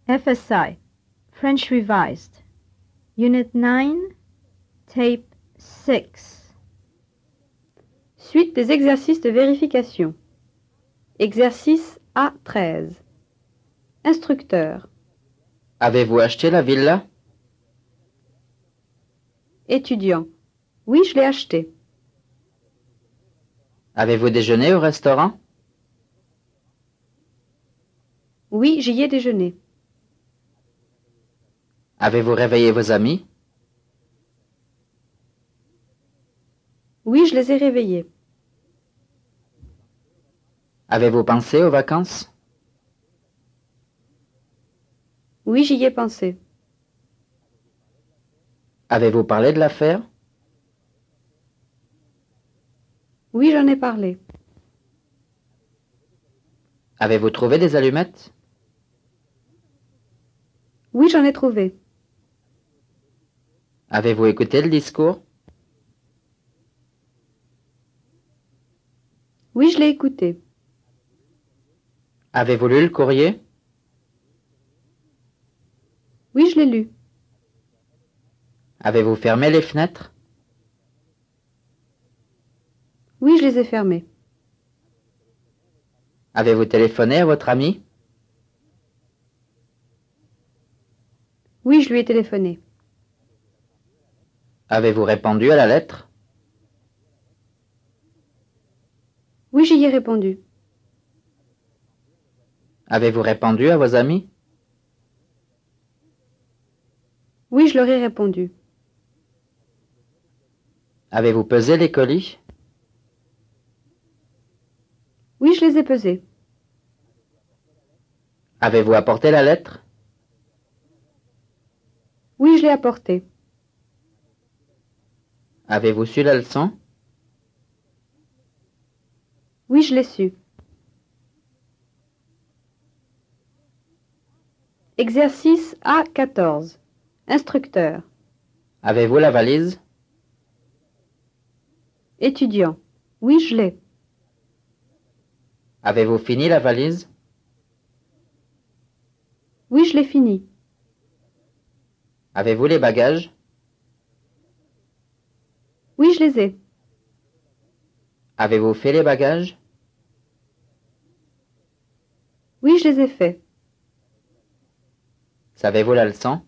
FSI, French Revised, Unit 9, Tape 6. Suite des exercices de vérification. Exercice A13. Instructeur. Avez-vous acheté la villa? Étudiant. Oui, je l'ai acheté. Avez-vous déjeuné au restaurant? Oui, j'y ai déjeuné. Avez-vous réveillé vos amis? Oui, je les ai réveillés. Avez-vous pensé aux vacances? Oui, j'y ai pensé. Avez-vous parlé de l'affaire? Oui, j'en ai parlé. Avez-vous trouvé des allumettes? Oui, j'en ai trouvé. Avez-vous écouté le discours? Oui, je l'ai écouté. Avez-vous lu le courrier? Oui, je l'ai lu. Avez-vous fermé les fenêtres? Oui, je les ai fermés. Avez-vous téléphoné à votre ami? Oui, je lui ai téléphoné. Avez-vous répondu à la lettre? Oui, j'y ai répondu. Avez-vous répondu à vos amis? Oui, je leur ai répondu. Avez-vous pesé les colis? Oui, je les ai pesés. Avez-vous apporté la lettre? Oui, je l'ai apporté. Avez-vous su la leçon? Oui, je l'ai su. Exercice A14. Instructeur. Avez-vous la valise? Étudiant. Oui, je l'ai. Avez-vous fini la valise? Oui, je l'ai fini. Avez-vous les bagages? Oui, je les ai. Avez-vous fait les bagages? Oui, je les ai faits. Savez-vous la leçon?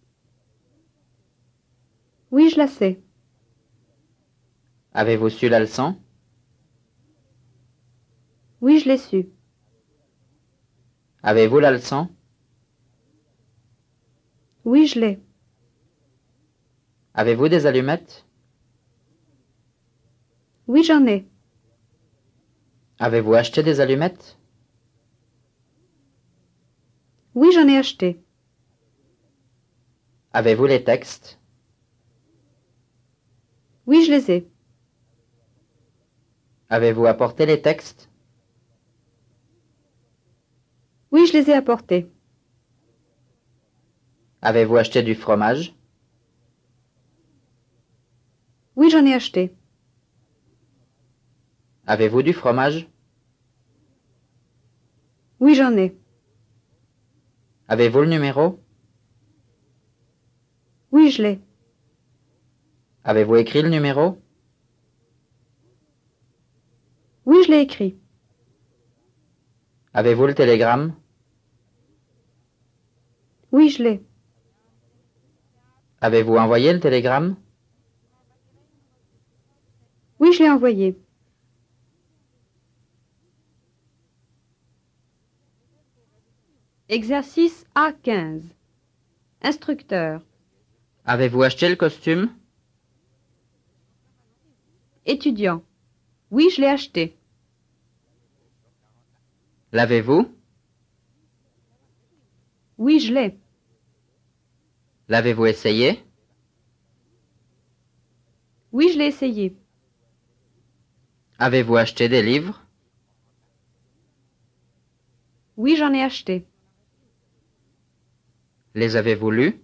Oui, je la sais. Avez-vous su la leçon? Oui, je l'ai su. Avez-vous la leçon? Oui, je l'ai. Avez-vous des allumettes? Oui, j'en ai. Avez-vous acheté des allumettes? Oui, j'en ai acheté. Avez-vous les textes? Oui, je les ai. Avez-vous apporté les textes? Oui, je les ai apportés. Avez-vous acheté du fromage? Oui, j'en ai acheté. Avez-vous du fromage? Oui, j'en ai. Avez-vous le numéro? Oui, je l'ai. Avez-vous écrit le numéro? Oui, je l'ai écrit. Avez-vous le télégramme? Oui, je l'ai. Avez-vous envoyé le télégramme? Oui, je l'ai envoyé. Exercice A15. Instructeur. Avez-vous acheté le costume? Étudiant. Oui, je l'ai acheté. L'avez-vous? Oui, je l'ai. L'avez-vous essayé? Oui, je l'ai essayé. Avez-vous acheté des livres? Oui, j'en ai acheté. Les avez-vous lus?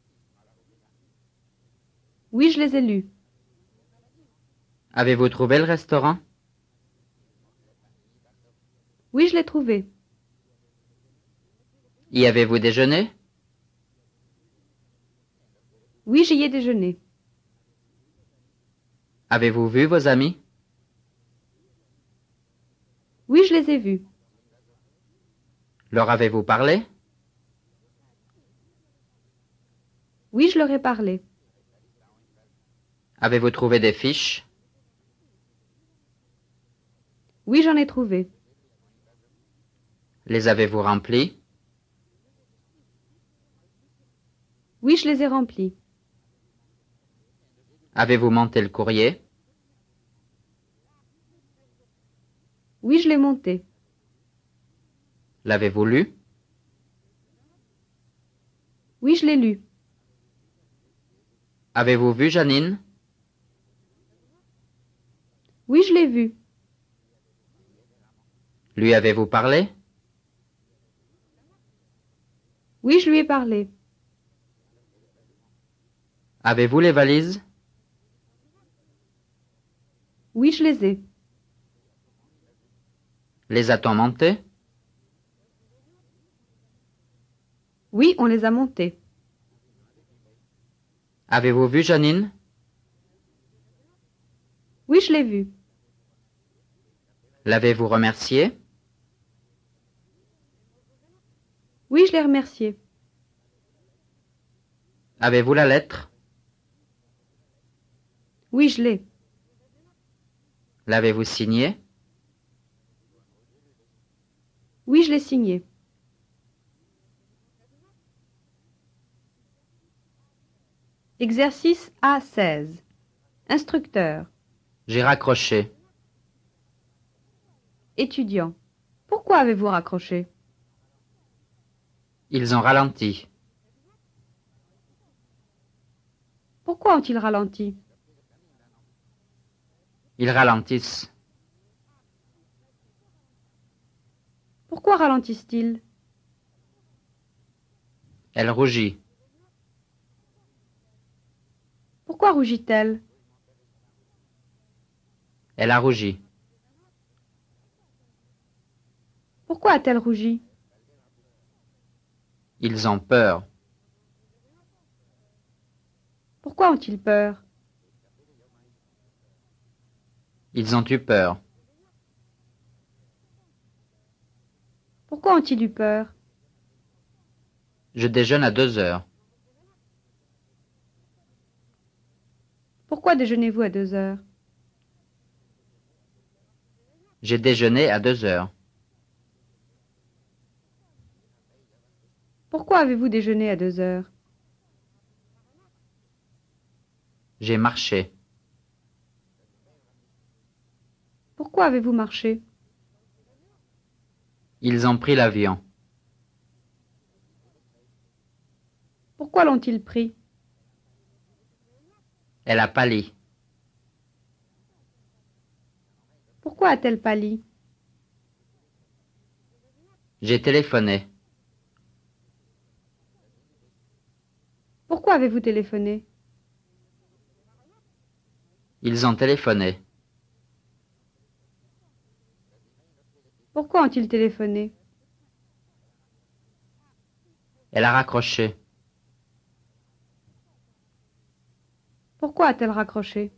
Oui, je les ai lus. Avez-vous trouvé le restaurant? Oui, je l'ai trouvé. Y avez-vous déjeuné? Oui, j'y ai déjeuné. Avez-vous vu vos amis? Oui, je les ai vus. Leur avez-vous parlé? Oui, je leur ai parlé. Avez-vous trouvé des fiches? Oui, j'en ai trouvé. Les avez-vous remplies? Oui, je les ai remplis. Avez-vous monté le courrier? Oui, je l'ai monté. L'avez-vous lu? Oui, je l'ai lu. Avez-vous vu Janine? Oui, je l'ai vu. Lui avez-vous parlé? Oui, je lui ai parlé. Avez-vous les valises? Oui, je les ai. Les a-t-on montées? Oui, on les a montées. Avez-vous vu Janine? Oui, je l'ai vue. L'avez-vous remerciée? Oui, je l'ai remerciée. Avez-vous la lettre? Oui, je l'ai. L'avez-vous signée? Oui, je l'ai signée. Exercice A16. Instructeur. J'ai raccroché. Étudiant. Pourquoi avez-vous raccroché? Ils ont ralenti. Pourquoi ont-ils ralenti? Ils ralentissent. Pourquoi ralentissent-ils? Elle rougit. Pourquoi rougit-elle? Elle a rougi. Pourquoi a-t-elle rougi? Ils ont peur. Pourquoi ont-ils peur? Ils ont eu peur. Pourquoi ont-ils eu peur? Je déjeune à 2 heures. Pourquoi déjeunez-vous à 2 heures? J'ai déjeuné à 2 heures. Pourquoi avez-vous déjeuné à 2 heures? J'ai marché. Pourquoi avez-vous marché? Ils ont pris l'avion. Pourquoi l'ont-ils pris? Elle a pâli. Pourquoi a-t-elle pâli? J'ai téléphoné. Pourquoi avez-vous téléphoné? Ils ont téléphoné. Pourquoi ont-ils téléphoné? Elle a raccroché. Pourquoi a-t-elle raccroché?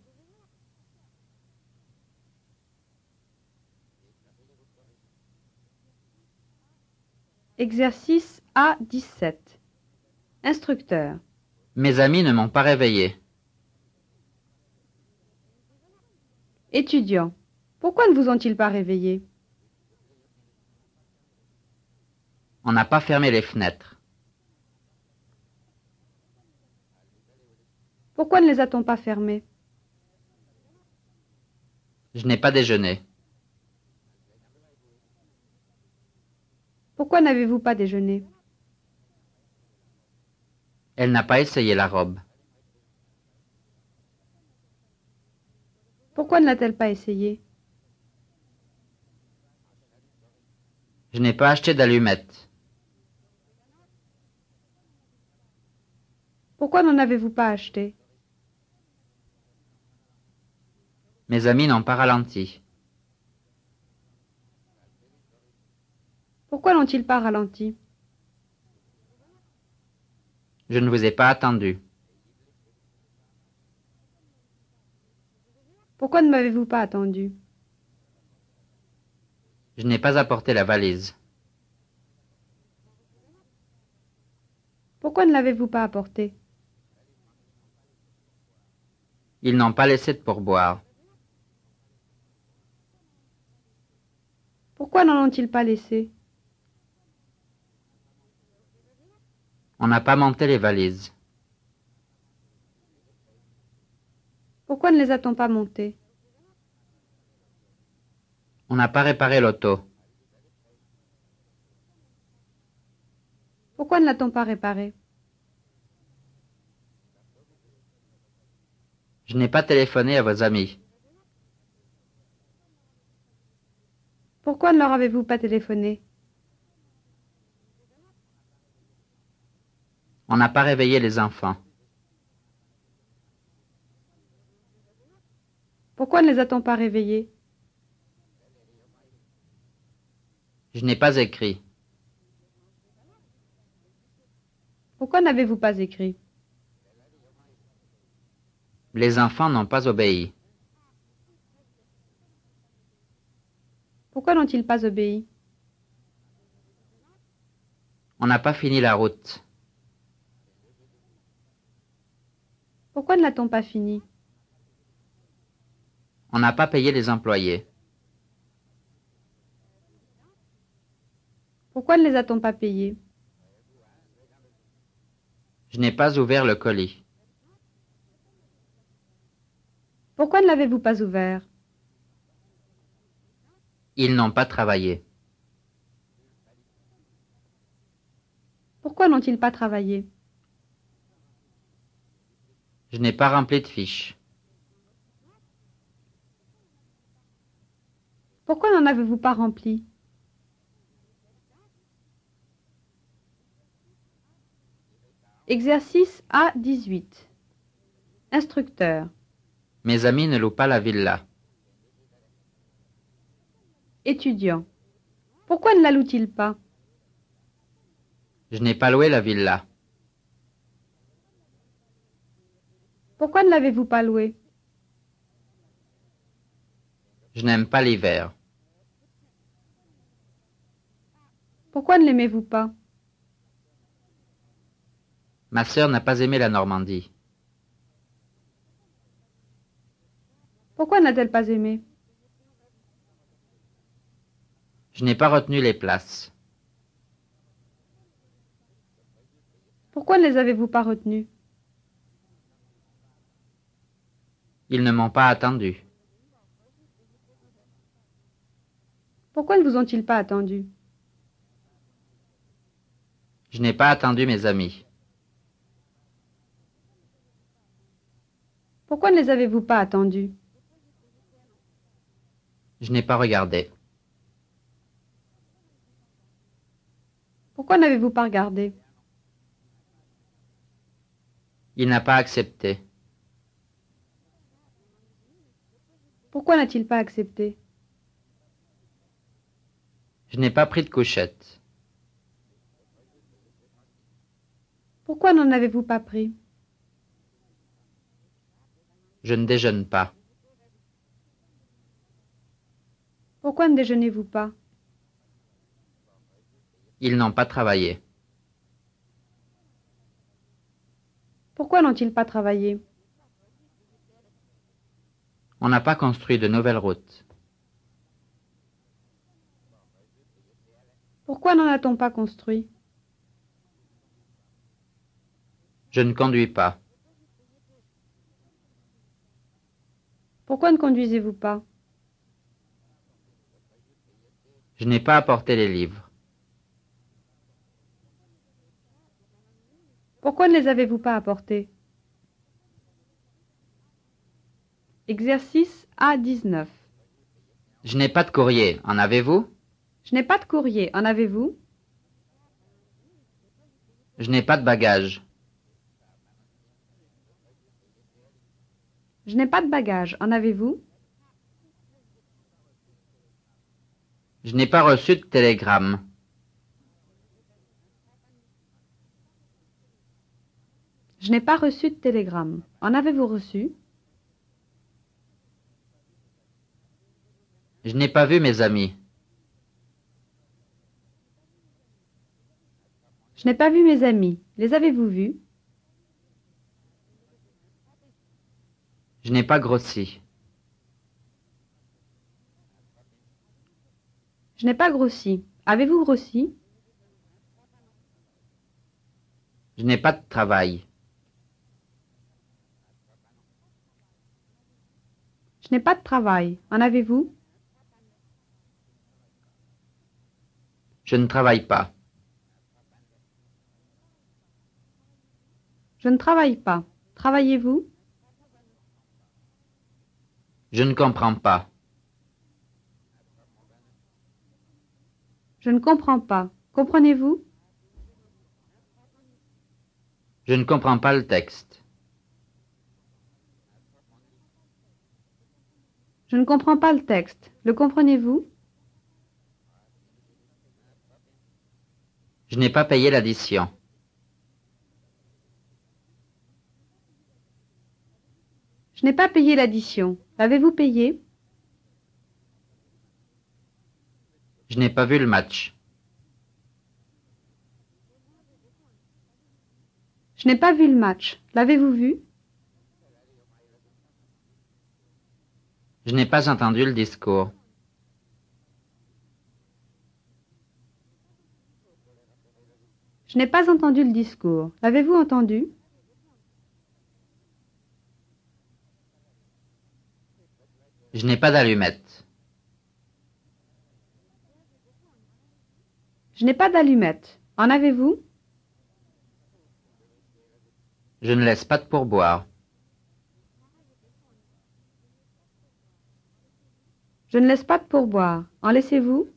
Exercice A17. Instructeur. Mes amis ne m'ont pas réveillé. Étudiant. Pourquoi ne vous ont-ils pas réveillé? On n'a pas fermé les fenêtres. Pourquoi ne les a-t-on pas fermés? Je n'ai pas déjeuné. Pourquoi n'avez-vous pas déjeuné? Elle n'a pas essayé la robe. Pourquoi ne l'a-t-elle pas essayé? Je n'ai pas acheté d'allumettes. Pourquoi n'en avez-vous pas acheté? Mes amis n'ont pas ralenti. Pourquoi n'ont-ils pas ralenti? Je ne vous ai pas attendu. Pourquoi ne m'avez-vous pas attendu? Je n'ai pas apporté la valise. Pourquoi ne l'avez-vous pas apporté? Ils n'ont pas laissé de pourboire. Pourquoi n'en ont-ils pas laissé? On n'a pas monté les valises. Pourquoi ne les a-t-on pas montés? On n'a pas réparé l'auto. Pourquoi ne l'a-t-on pas réparé? Je n'ai pas téléphoné à vos amis. Pourquoi ne leur avez-vous pas téléphoné? On n'a pas réveillé les enfants. Pourquoi ne les a-t-on pas réveillés? Je n'ai pas écrit. Pourquoi n'avez-vous pas écrit? Les enfants n'ont pas obéi. Pourquoi n'ont-ils pas obéi? On n'a pas fini la route. Pourquoi ne l'a-t-on pas fini? On n'a pas payé les employés. Pourquoi ne les a-t-on pas payés? Je n'ai pas ouvert le colis. Pourquoi ne l'avez-vous pas ouvert? Ils n'ont pas travaillé. Pourquoi n'ont-ils pas travaillé? Je n'ai pas rempli de fiches. Pourquoi n'en avez-vous pas rempli? Exercice A18. Instructeur. Mes amis ne louent pas la villa. Étudiant. Pourquoi ne la loue-t-il pas? Je n'ai pas loué la villa. Pourquoi ne l'avez-vous pas louée? Je n'aime pas l'hiver. Pourquoi ne l'aimez-vous pas? Ma sœur n'a pas aimé la Normandie. Pourquoi n'a-t-elle pas aimé? Je n'ai pas retenu les places. Pourquoi ne les avez-vous pas retenues? Ils ne m'ont pas attendu. Pourquoi ne vous ont-ils pas attendu? Je n'ai pas attendu mes amis. Pourquoi ne les avez-vous pas attendus? Je n'ai pas regardé. Pourquoi n'avez-vous pas regardé? Il n'a pas accepté. Pourquoi n'a-t-il pas accepté? Je n'ai pas pris de couchette. Pourquoi n'en avez-vous pas pris? Je ne déjeune pas. Pourquoi ne déjeunez-vous pas? Ils n'ont pas travaillé. Pourquoi n'ont-ils pas travaillé? On n'a pas construit de nouvelles routes. Pourquoi n'en a-t-on pas construit? Je ne conduis pas. Pourquoi ne conduisez-vous pas? Je n'ai pas apporté les livres. Pourquoi ne les avez-vous pas apportés? Exercice A19. Je n'ai pas de courrier. En avez-vous? Je n'ai pas de courrier. En avez-vous? Je n'ai pas de bagages. Je n'ai pas de bagages. En avez-vous? Je n'ai pas reçu de télégramme. Je n'ai pas reçu de télégramme. En avez-vous reçu? Je n'ai pas vu mes amis. Je n'ai pas vu mes amis. Les avez-vous vus? Je n'ai pas grossi. Je n'ai pas grossi. Avez-vous grossi? Je n'ai pas de travail. Je n'ai pas de travail. En avez-vous? Je ne travaille pas. Je ne travaille pas. Travaillez-vous? Je ne comprends pas. Je ne comprends pas. Comprenez-vous? Je ne comprends pas le texte. Je ne comprends pas le texte. Le comprenez-vous? Je n'ai pas payé l'addition. Je n'ai pas payé l'addition. L'avez-vous payé? Je n'ai pas vu le match. Je n'ai pas vu le match. L'avez-vous vu? Je n'ai pas entendu le discours. Je n'ai pas entendu le discours. L'avez-vous entendu? Je n'ai pas d'allumette. Je n'ai pas d'allumette. En avez-vous? Je ne laisse pas de pourboire. Je ne laisse pas de pourboire. En laissez-vous?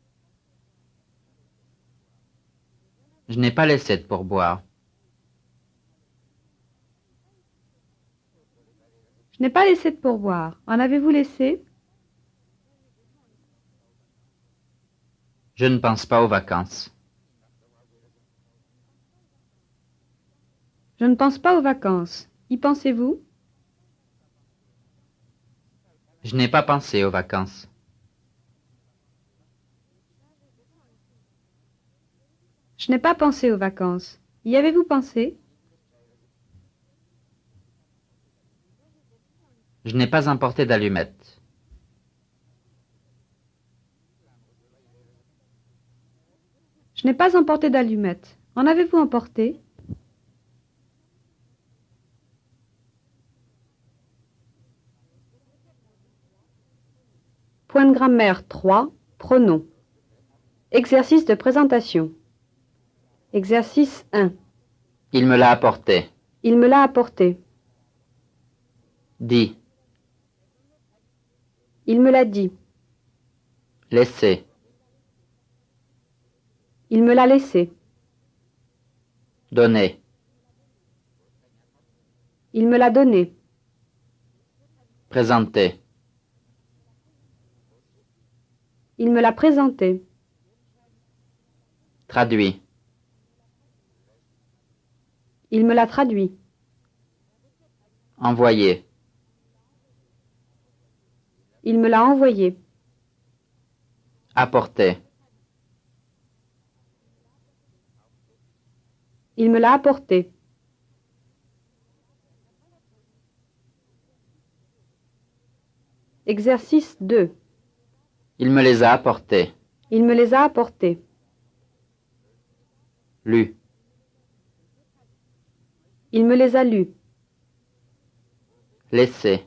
Je n'ai pas laissé de pourboire. Je n'ai pas laissé de pourboire. En avez-vous laissé? Je ne pense pas aux vacances. Je ne pense pas aux vacances. Y pensez-vous? Je n'ai pas pensé aux vacances. Je n'ai pas pensé aux vacances. Y avez-vous pensé? Je n'ai pas emporté d'allumettes. Je n'ai pas emporté d'allumettes. En avez-vous emporté? Point de grammaire 3, pronoms. Exercice de présentation. Exercice 1. Il me l'a apporté. Il me l'a apporté. Dit. Il me l'a dit. Laissé. Il me l'a laissé. Donné. Il me l'a donné. Présenté. Il me l'a présenté. Traduit. Il me l'a traduit. Envoyé. Il me l'a envoyé. Apporté. Il me l'a apporté. Exercice 2. Il me les a apportés. Il me les a apportés. Lu. Il me les a lus. Laissé.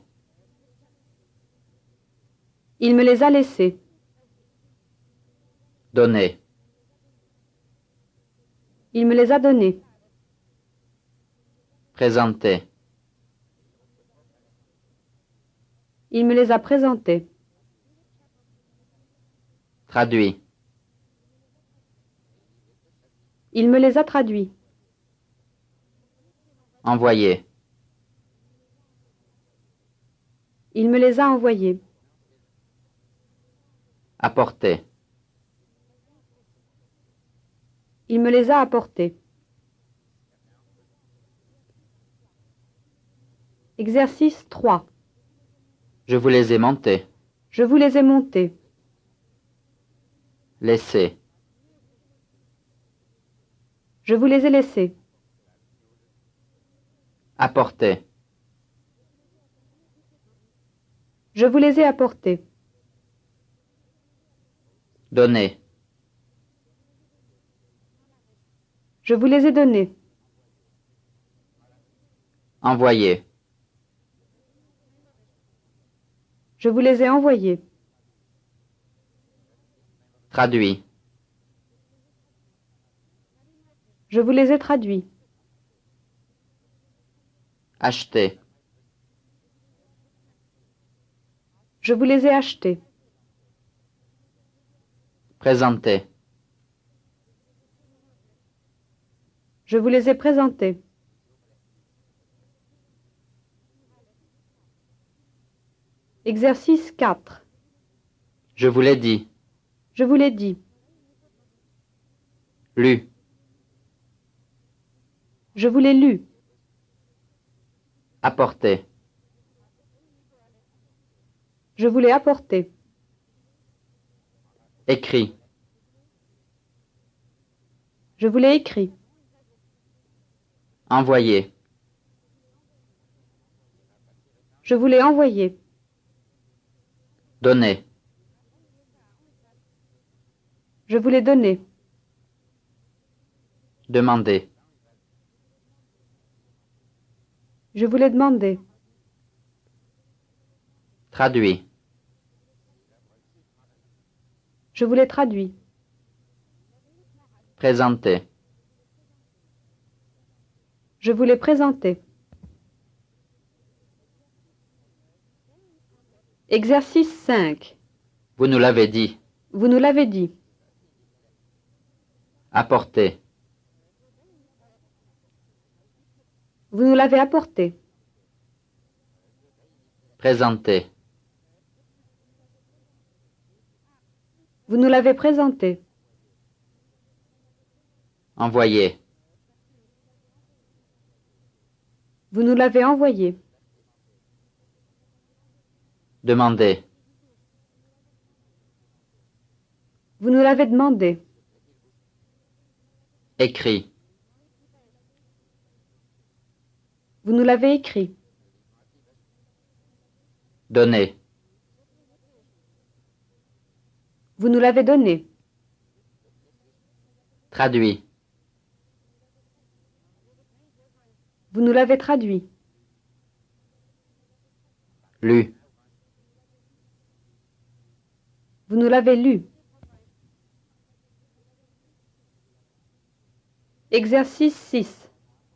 Il me les a laissés. Donné. Il me les a donnés. Présenté. Il me les a présentés. Traduit. Il me les a traduits. Envoyé. Il me les a envoyés. Apporté. Il me les a apportés. Exercice 3. Je vous les ai montés. Je vous les ai montés. Laissez. Je vous les ai laissés. Apporter. Je vous les ai apportés. Donner. Je vous les ai donnés. Envoyer. Je vous les ai envoyés. Traduit. Je vous les ai traduits. Acheter. Je vous les ai achetés. Présenter. Je vous les ai présentés. Exercice 4. Je vous l'ai dit. Je vous l'ai dit. Lu. Je vous l'ai lu. Apporter. Je vous l'ai apporté. Écrit. Je vous l'ai écrit. Envoyer. Je vous l'ai envoyé. Donner. Je vous l'ai donné. Demander. Je vous l'ai demandé. Traduit. Je vous l'ai traduit. Présenter. Je vous l'ai présenté. Exercice 5. Vous nous l'avez dit. Vous nous l'avez dit. Apporter. Vous nous l'avez apporté. Présenter. Vous nous l'avez présenté. Envoyer. Vous nous l'avez envoyé. Demander. Vous nous l'avez demandé. Écrit. Vous nous l'avez écrit. Donner. Vous nous l'avez donné. Traduit. Vous nous l'avez traduit. Lu. Vous nous l'avez lu. Exercice 6.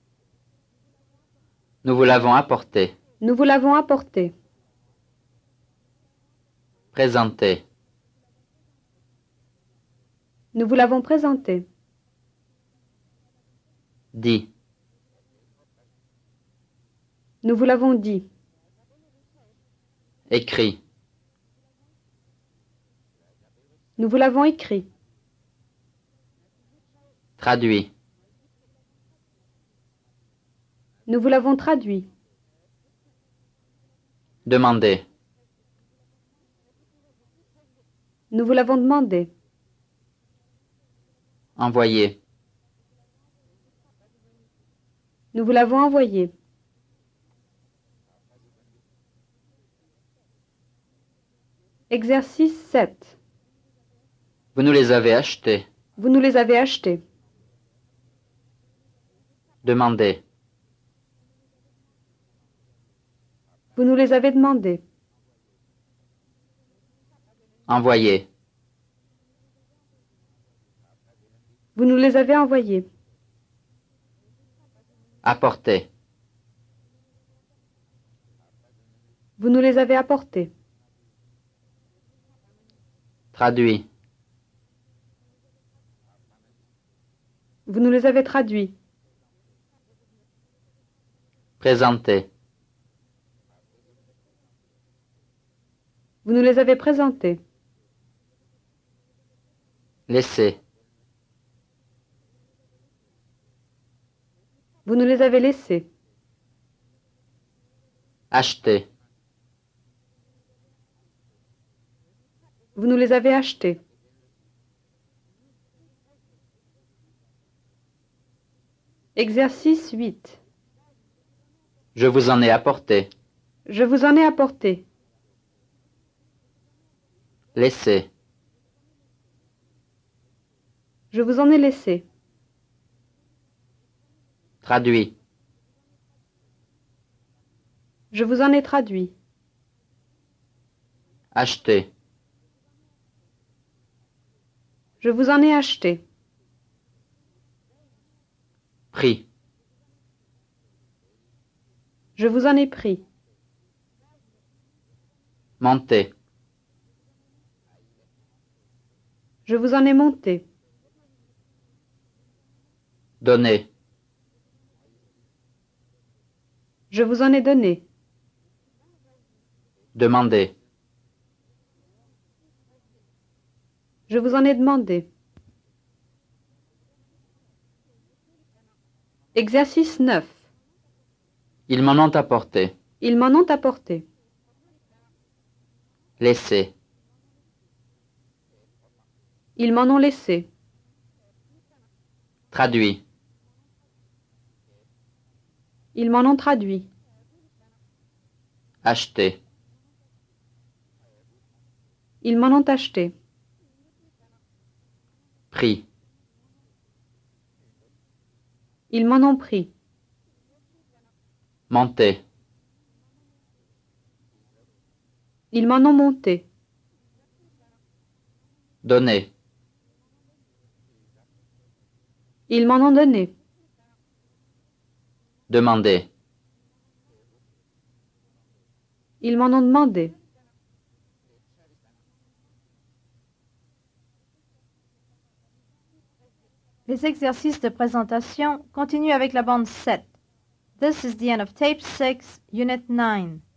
Nous vous l'avons apporté. Nous vous l'avons apporté. Présenter. Nous vous l'avons présenté. Dit. Nous vous l'avons dit. Écrit. Nous vous l'avons écrit. Traduit. Nous vous l'avons traduit. Demander. Nous vous l'avons demandé. Envoyer. Nous vous l'avons envoyé. Exercice 7. Vous nous les avez achetés. Vous nous les avez achetés. Demander. Vous nous les avez demandés. Envoyer. Vous nous les avez envoyés. Apporter. Vous nous les avez apportés. Traduit. Vous nous les avez traduits. Présenter. Vous nous les avez présentés. Laisser. Vous nous les avez laissés. Acheter. Vous nous les avez achetés. Exercice 8. Je vous en ai apporté. Je vous en ai apporté. Laissez. Je vous en ai laissé. Traduit. Je vous en ai traduit. Acheter. Je vous en ai acheté. Pris. Je vous en ai pris. Monter. Je vous en ai monté. Donner. Je vous en ai donné. Demander. Je vous en ai demandé. Exercice 9. Ils m'en ont apporté. Ils m'en ont apporté. Laissez. Ils m'en ont laissé. Traduit. Ils m'en ont traduit. Acheter. Ils m'en ont acheté. Pris. Ils m'en ont pris. Monter. Ils m'en ont monté. Donner. Ils m'en ont donné. Demander. Ils m'en ont demandé. Les exercices de présentation continuent avec la bande 7. This is the end of tape 6, unit 9.